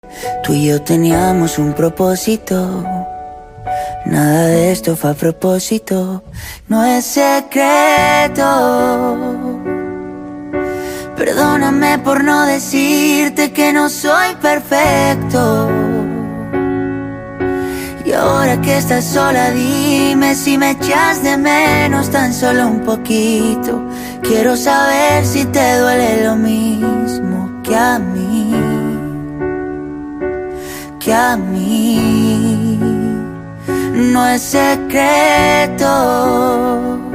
Tú y yo teníamos un propósito. Nada de esto fue a propósito. No es secreto. Perdóname por no decirte que no soy perfecto. Y ahora que estás sola, dime si me echas de menos tan solo un poquito. Quiero saber si te duele lo mismo que a mí. Que a mí. No es secreto.